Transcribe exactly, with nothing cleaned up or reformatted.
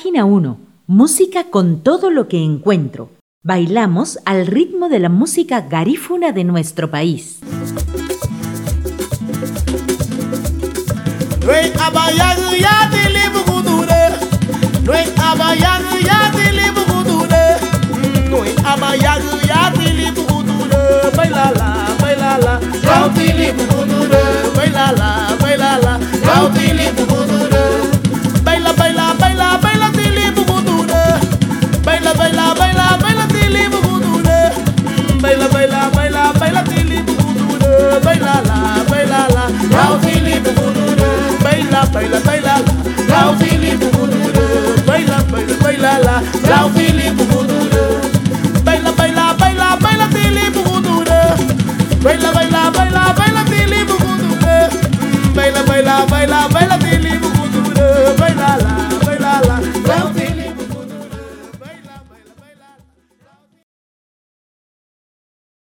Página uno. Música con todo lo que encuentro. Bailamos al ritmo de la música garífuna de nuestro país. Bailala, bailala, gautili bugudure, bailala, bailala, gautili bugudure. Baila, baila, baila, baila tili bugudure. Baila, baila, baila, baila tili bugudure. Baila, baila, baila, baila tili bugudure. Bailala, bailala, gautili bugudure. Baila, baila, baila, gautili bugudure. Baila, baila, bailala, gautili